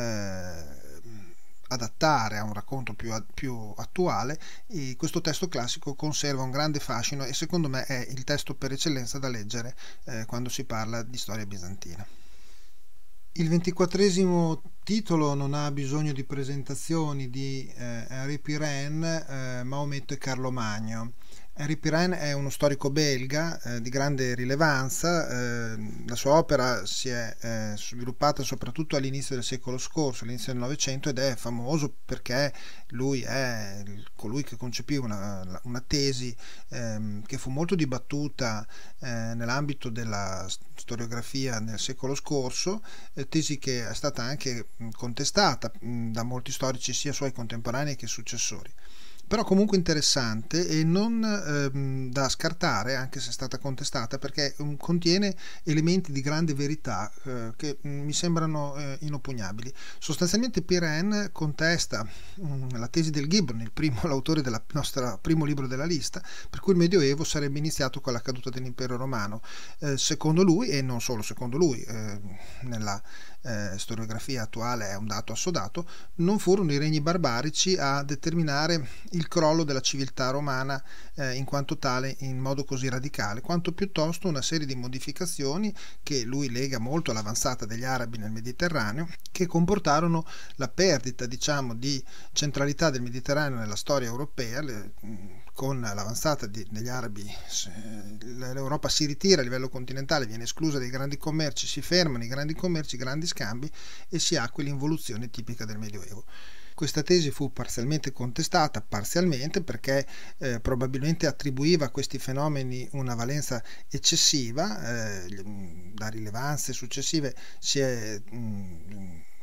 adattare a un racconto più attuale, e questo testo classico conserva un grande fascino e secondo me è il testo per eccellenza da leggere quando si parla di storia bizantina. Il 24esimo titolo non ha bisogno di presentazioni, di Henri Pirenne, Maometto e Carlo Magno. Henri Pirenne è uno storico belga di grande rilevanza. La sua opera si è sviluppata soprattutto all'inizio del secolo scorso, all'inizio del Novecento, ed è famoso perché lui è colui che concepì una tesi che fu molto dibattuta nell'ambito della storiografia nel secolo scorso, tesi che è stata anche contestata da molti storici, sia suoi contemporanei che successori. Però comunque interessante e non da scartare, anche se è stata contestata, perché contiene elementi di grande verità che mi sembrano inoppugnabili. Sostanzialmente Pirenne contesta la tesi del Gibbon, l'autore del nostro primo libro della lista, per cui il Medioevo sarebbe iniziato con la caduta dell'impero romano. Secondo lui, e non solo secondo lui, nella storiografia attuale è un dato assodato, non furono i regni barbarici a determinare il crollo della civiltà romana in quanto tale in modo così radicale, quanto piuttosto una serie di modificazioni che lui lega molto all'avanzata degli arabi nel Mediterraneo, che comportarono la perdita, diciamo, di centralità del Mediterraneo nella storia europea. Con l'avanzata degli arabi l'Europa si ritira a livello continentale, viene esclusa dai grandi commerci, si fermano i grandi commerci, i grandi scambi e si ha quell'involuzione tipica del Medioevo. Questa tesi fu parzialmente contestata, perché probabilmente attribuiva a questi fenomeni una valenza eccessiva. Da rilevanze successive si è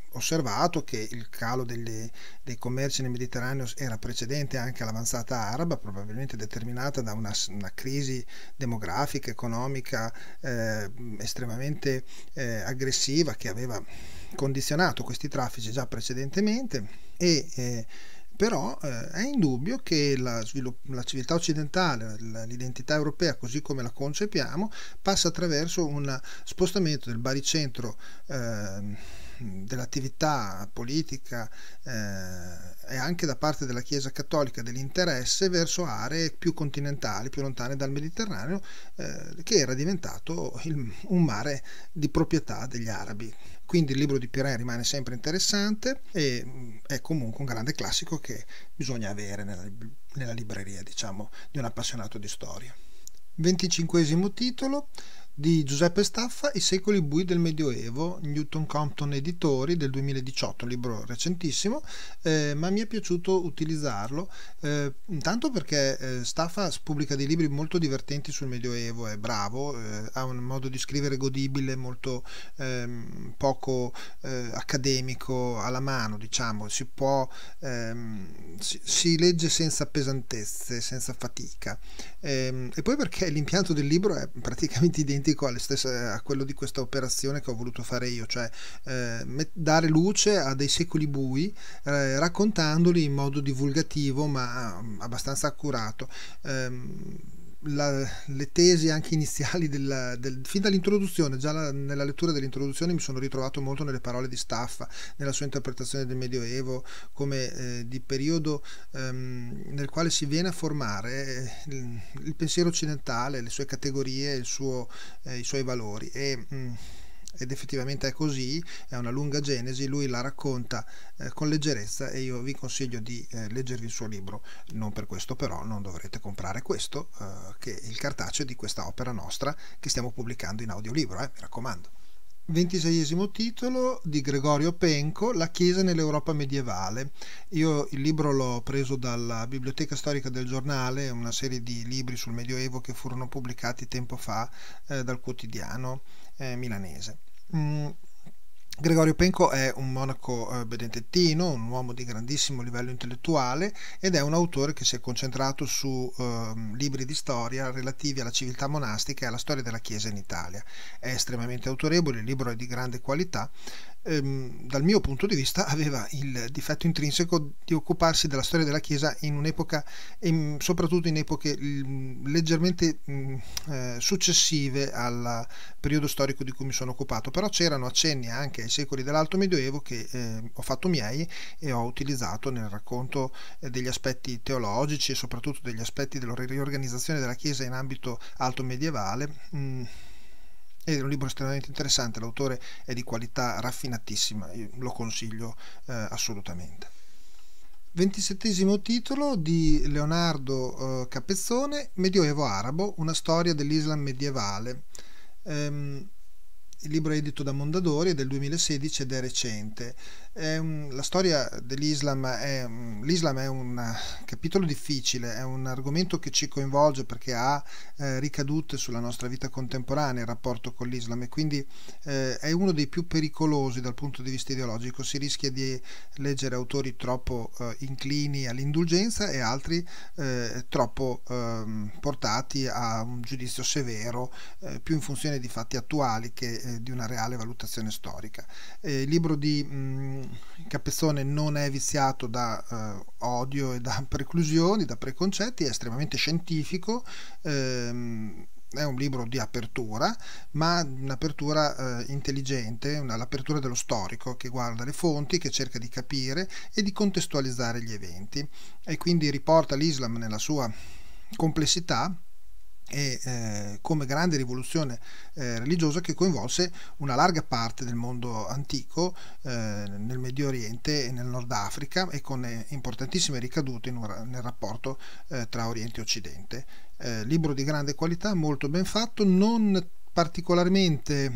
osservato che il calo dei commerci nel Mediterraneo era precedente anche all'avanzata araba, probabilmente determinata da una crisi demografica, economica estremamente aggressiva, che aveva condizionato questi traffici già precedentemente, e però è indubbio che la civiltà occidentale, l'identità europea così come la concepiamo, passa attraverso un spostamento del baricentro dell'attività politica e anche da parte della Chiesa cattolica dell'interesse verso aree più continentali, più lontane dal Mediterraneo, che era diventato un mare di proprietà degli arabi. Quindi il libro di Perrin rimane sempre interessante e è comunque un grande classico che bisogna avere nella libreria, diciamo, di un appassionato di storia. 25esimo titolo di Giuseppe Staffa, I secoli bui del Medioevo, Newton Compton Editori, del 2018, un libro recentissimo, ma mi è piaciuto utilizzarlo, intanto perché Staffa pubblica dei libri molto divertenti sul Medioevo, è bravo, ha un modo di scrivere godibile, molto poco accademico, alla mano, diciamo, si legge senza pesantezze, senza fatica, e poi perché l'impianto del libro è praticamente identico a quello di questa operazione che ho voluto fare io, cioè dare luce a dei secoli bui, raccontandoli in modo divulgativo ma abbastanza accurato. Le tesi anche iniziali fin dall'introduzione, già nella lettura dell'introduzione mi sono ritrovato molto nelle parole di Staffa, nella sua interpretazione del Medioevo come di periodo nel quale si viene a formare il pensiero occidentale, le sue categorie, i suoi valori, ed effettivamente è così, è una lunga genesi, lui la racconta con leggerezza e io vi consiglio di leggervi il suo libro. Non per questo però non dovrete comprare questo, che è il cartaceo di questa opera nostra che stiamo pubblicando in audiolibro, mi raccomando. 26esimo titolo di Gregorio Penco, La Chiesa nell'Europa medievale. Io il libro l'ho preso dalla Biblioteca Storica del Giornale, una serie di libri sul Medioevo che furono pubblicati tempo fa dal quotidiano milanese. Gregorio Penco è un monaco benedettino, un uomo di grandissimo livello intellettuale ed è un autore che si è concentrato su libri di storia relativi alla civiltà monastica e alla storia della Chiesa in Italia. È estremamente autorevole, il libro è di grande qualità. Dal mio punto di vista aveva il difetto intrinseco di occuparsi della storia della Chiesa in un'epoca, soprattutto in epoche leggermente successive al periodo storico di cui mi sono occupato, però c'erano accenni anche ai secoli dell'Alto Medioevo che ho fatto miei e ho utilizzato nel racconto degli aspetti teologici e soprattutto degli aspetti della riorganizzazione della Chiesa in ambito alto medievale. È un libro estremamente interessante, l'autore è di qualità raffinatissima, io lo consiglio assolutamente. 27esimo titolo di Leonardo Capezzone, Medioevo arabo, una storia dell'Islam medievale. Il libro è edito da Mondadori, è del 2016 ed è recente. La storia dell'Islam l'Islam è un capitolo difficile, è un argomento che ci coinvolge perché ha ricadute sulla nostra vita contemporanea, il rapporto con l'Islam, e quindi è uno dei più pericolosi dal punto di vista ideologico. Si rischia di leggere autori troppo inclini all'indulgenza e altri troppo portati a un giudizio severo, più in funzione di fatti attuali che di una reale valutazione storica. Il libro di Capezzone non è viziato da odio e da preclusioni, da preconcetti, è estremamente scientifico, è un libro di apertura, ma un'apertura intelligente, l'apertura dello storico che guarda le fonti, che cerca di capire e di contestualizzare gli eventi, e quindi riporta l'Islam nella sua complessità e come grande rivoluzione religiosa che coinvolse una larga parte del mondo antico nel Medio Oriente e nel Nord Africa, e con importantissime ricadute nel rapporto tra Oriente e Occidente. Libro di grande qualità, molto ben fatto, non particolarmente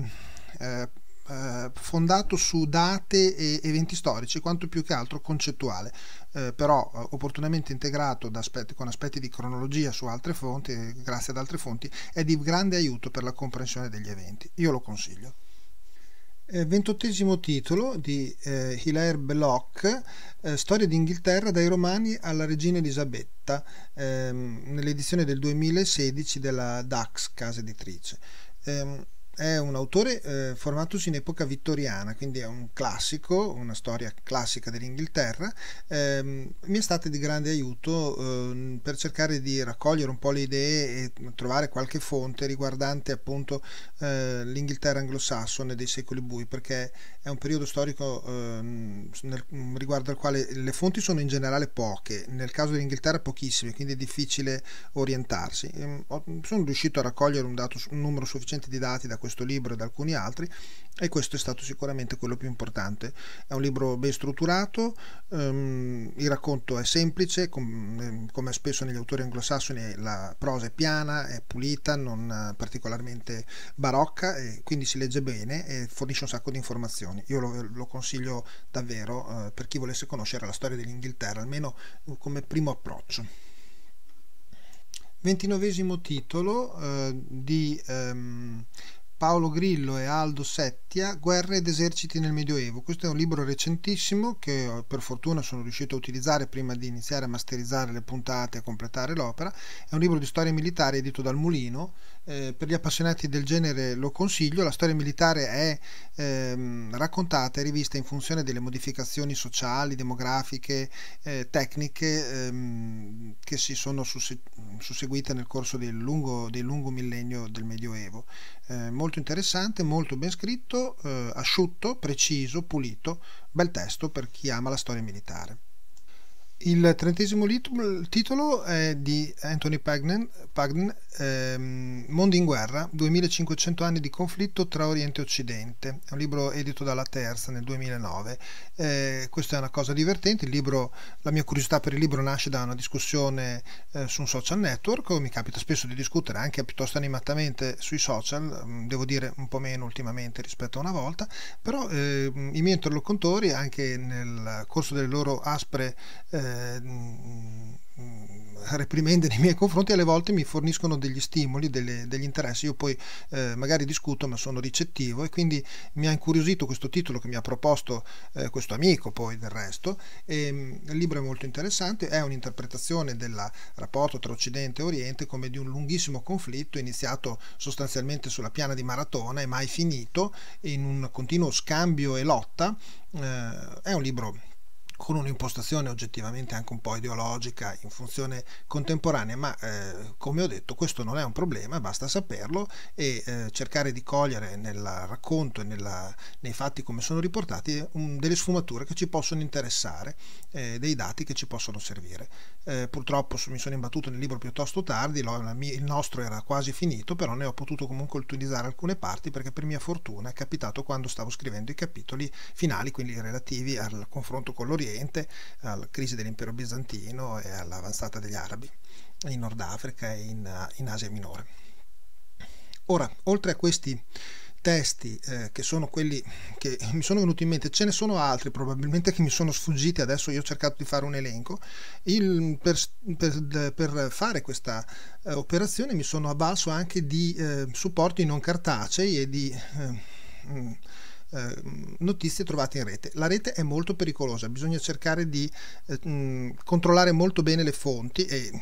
fondato su date e eventi storici, quanto più che altro concettuale, però opportunamente integrato con aspetti di cronologia su altre fonti, grazie ad altre fonti, è di grande aiuto per la comprensione degli eventi. Io lo consiglio. 28° titolo di Hilaire Belloc, Storia d'Inghilterra dai Romani alla regina Elisabetta, nell'edizione del 2016 della Dax, casa editrice. È un autore formatosi in epoca vittoriana, quindi è un classico, una storia classica dell'Inghilterra. Mi è stata di grande aiuto per cercare di raccogliere un po' le idee e trovare qualche fonte riguardante appunto l'Inghilterra anglosassone dei secoli bui, perché è un periodo storico riguardo al quale le fonti sono in generale poche, nel caso dell'Inghilterra pochissime, quindi è difficile orientarsi. Sono riuscito a raccogliere un numero sufficiente di dati da questo libro e da alcuni altri, e questo è stato sicuramente quello più importante. È un libro ben strutturato, il racconto è semplice, come spesso negli autori anglosassoni la prosa è piana, è pulita, non particolarmente barocca, e quindi si legge bene e fornisce un sacco di informazioni. Io lo consiglio davvero per chi volesse conoscere la storia dell'Inghilterra, almeno come primo approccio. 29° titolo di Paolo Grillo e Aldo Settia, Guerre ed eserciti nel Medioevo. Questo è un libro recentissimo che per fortuna sono riuscito a utilizzare prima di iniziare a masterizzare le puntate e a completare l'opera. È un libro di storia militare edito dal Mulino. Per gli appassionati del genere lo consiglio. La storia militare è raccontata e rivista in funzione delle modificazioni sociali, demografiche, tecniche che si sono susseguite nel corso del lungo millennio del Medioevo. Molto interessante, molto ben scritto, asciutto, preciso, pulito, bel testo per chi ama la storia militare. Il 30° titolo è di Anthony Pagden, Mondi in guerra, 2500 anni di conflitto tra Oriente e Occidente. È un libro edito dalla Terza nel 2009. Questa è una cosa divertente. La mia curiosità per il libro nasce da una discussione su un social network. Mi capita spesso di discutere anche piuttosto animatamente sui social, devo dire un po' meno ultimamente rispetto a una volta, però i miei interlocutori, anche nel corso delle loro aspre reprimende nei miei confronti, alle volte mi forniscono degli stimoli, degli interessi. Io poi magari discuto, ma sono ricettivo, e quindi mi ha incuriosito questo titolo che mi ha proposto questo amico, poi del resto. Il libro è molto interessante, è un'interpretazione del rapporto tra Occidente e Oriente come di un lunghissimo conflitto iniziato sostanzialmente sulla piana di Maratona e mai finito in un continuo scambio e lotta. È un libro con un'impostazione oggettivamente anche un po' ideologica in funzione contemporanea, ma come ho detto questo non è un problema, basta saperlo e cercare di cogliere nel racconto e nei fatti come sono riportati delle sfumature che ci possono interessare, dei dati che ci possono servire. Purtroppo mi sono imbattuto nel libro piuttosto tardi, il nostro era quasi finito, però ne ho potuto comunque utilizzare alcune parti perché per mia fortuna è capitato quando stavo scrivendo i capitoli finali, quindi relativi al confronto con l'Oriente, alla crisi dell'impero bizantino e all'avanzata degli arabi in Nord Africa e in Asia Minore. Ora, oltre a questi testi che sono quelli che mi sono venuti in mente, ce ne sono altri probabilmente che mi sono sfuggiti, adesso io ho cercato di fare un elenco. Per fare questa operazione mi sono avvalso anche di supporti non cartacei e di notizie trovate in rete. La rete è molto pericolosa, bisogna cercare di controllare molto bene le fonti e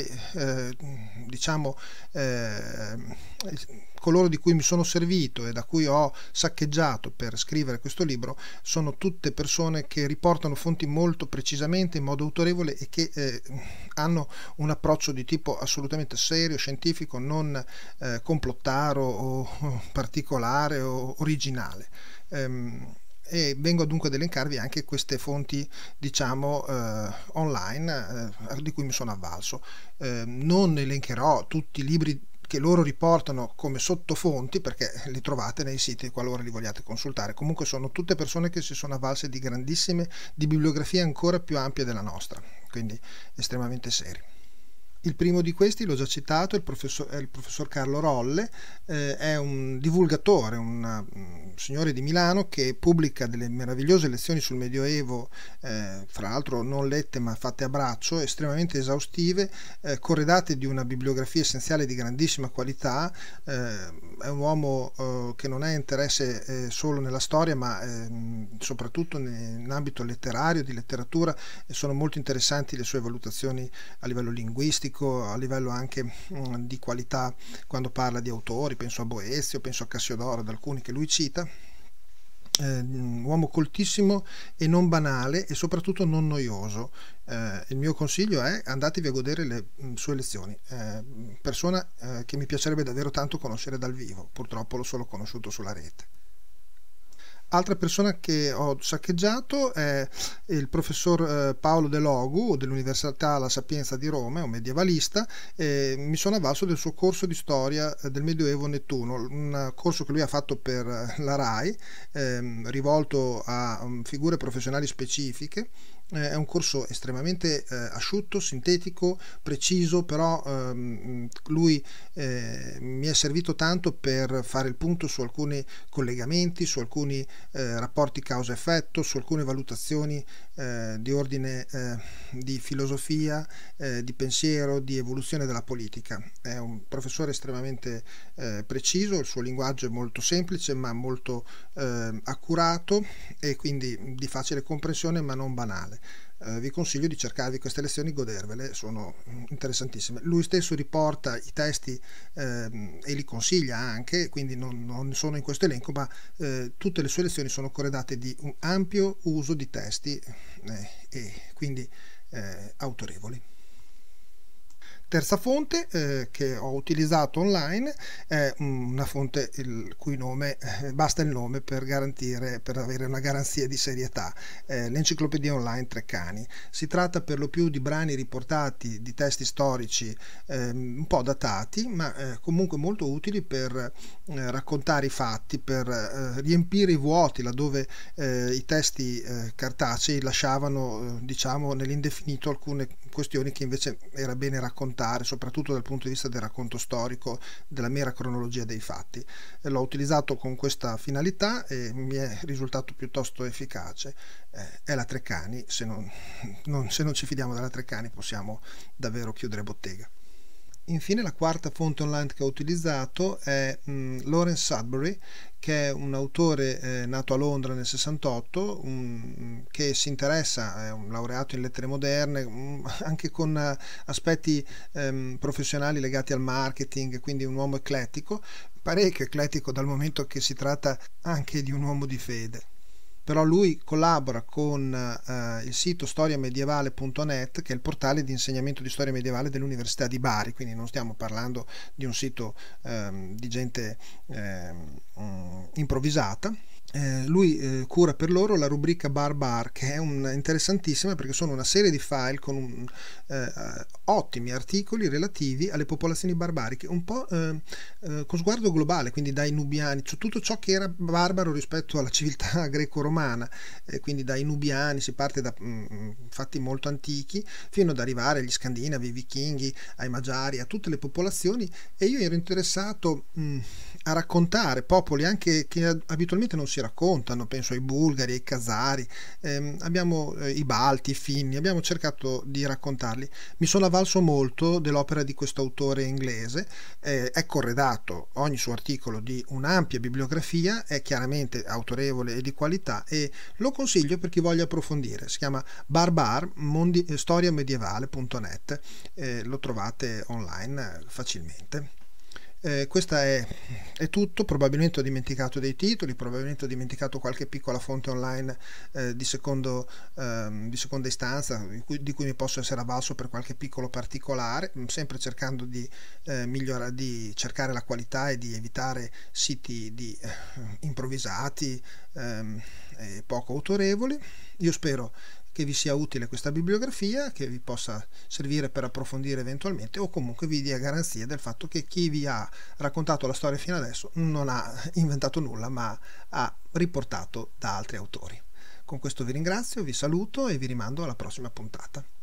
coloro di cui mi sono servito e da cui ho saccheggiato per scrivere questo libro sono tutte persone che riportano fonti molto precisamente, in modo autorevole, e che hanno un approccio di tipo assolutamente serio, scientifico, non complottaro o particolare o originale. E vengo dunque ad elencarvi anche queste fonti, diciamo, online di cui mi sono avvalso. Non elencherò tutti i libri che loro riportano come sottofonti, perché li trovate nei siti qualora li vogliate consultare. Comunque sono tutte persone che si sono avvalse di bibliografie ancora più ampie della nostra, quindi estremamente serie. Il primo di questi, l'ho già citato, è il professor Carlo Rolle, è un divulgatore, un signore di Milano che pubblica delle meravigliose lezioni sul Medioevo, fra l'altro non lette ma fatte a braccio, estremamente esaustive, corredate di una bibliografia essenziale di grandissima qualità. È un uomo che non ha interesse solo nella storia, ma soprattutto in ambito letterario, di letteratura, e sono molto interessanti le sue valutazioni a livello linguistico, a livello anche di qualità quando parla di autori, penso a Boezio, penso a Cassiodoro, ad alcuni che lui cita. Un uomo coltissimo e non banale e soprattutto non noioso. Il mio consiglio è andatevi a godere le sue lezioni. Persona che mi piacerebbe davvero tanto conoscere dal vivo, purtroppo l'ho solo conosciuto sulla rete. Altra persona che ho saccheggiato è il professor Paolo De Logu dell'Università La Sapienza di Roma, è un medievalista, e mi sono avvalso del suo corso di storia del Medioevo Nettuno, un corso che lui ha fatto per la RAI, rivolto a figure professionali specifiche. È un corso estremamente asciutto, sintetico, preciso, però lui mi è servito tanto per fare il punto su alcuni collegamenti, su alcuni rapporti causa-effetto, su alcune valutazioni di ordine di filosofia, di pensiero, di evoluzione della politica. È un professore estremamente preciso, il suo linguaggio è molto semplice ma molto accurato e quindi di facile comprensione ma non banale. Vi consiglio di cercarvi queste lezioni, godervele, sono interessantissime. Lui stesso riporta i testi e li consiglia anche, quindi non sono in questo elenco, ma tutte le sue lezioni sono corredate di un ampio uso di testi e quindi autorevoli. Terza fonte che ho utilizzato online è una fonte il cui nome basta il nome per avere una garanzia di serietà, l'Enciclopedia Online Treccani. Si tratta per lo più di brani riportati di testi storici un po' datati, ma comunque molto utili per raccontare i fatti, per riempire i vuoti laddove i testi cartacei lasciavano diciamo nell'indefinito alcune questioni che invece era bene raccontare, soprattutto dal punto di vista del racconto storico, della mera cronologia dei fatti. L'ho utilizzato con questa finalità e mi è risultato piuttosto efficace. È la Treccani, se non ci fidiamo della Treccani possiamo davvero chiudere bottega. Infine la quarta fonte online che ho utilizzato è Lawrence Sudbury, che è un autore nato a Londra nel 68, che si interessa, è un laureato in lettere moderne, anche con aspetti professionali legati al marketing, quindi un uomo eclettico, parecchio eclettico dal momento che si tratta anche di un uomo di fede. Però lui collabora con il sito storiamedievale.net, che è il portale di insegnamento di storia medievale dell'Università di Bari, quindi non stiamo parlando di un sito di gente improvvisata. Lui cura per loro la rubrica Barbar, che è interessantissima perché sono una serie di file con ottimi articoli relativi alle popolazioni barbariche, un po' con sguardo globale, quindi dai Nubiani, cioè tutto ciò che era barbaro rispetto alla civiltà greco-romana, quindi dai Nubiani si parte da fatti molto antichi fino ad arrivare agli Scandinavi, ai Vichinghi, ai Magiari, a tutte le popolazioni, e io ero interessato a raccontare popoli anche che abitualmente non si raccontano, penso ai bulgari, ai khazari, abbiamo i balti, i finni, abbiamo cercato di raccontarli. Mi sono avvalso molto dell'opera di questo autore inglese, è corredato ogni suo articolo di un'ampia bibliografia, è chiaramente autorevole e di qualità e lo consiglio per chi voglia approfondire. Si chiama Barbar, storiamedievale.net, lo trovate online facilmente. Questa è tutto, probabilmente ho dimenticato dei titoli, probabilmente ho dimenticato qualche piccola fonte online di seconda istanza di cui mi posso essere avvalso per qualche piccolo particolare, sempre cercando di di cercare la qualità e di evitare siti improvvisati e poco autorevoli. Io spero che vi sia utile questa bibliografia, che vi possa servire per approfondire eventualmente, o comunque vi dia garanzia del fatto che chi vi ha raccontato la storia fino adesso non ha inventato nulla, ma ha riportato da altri autori. Con questo vi ringrazio, vi saluto e vi rimando alla prossima puntata.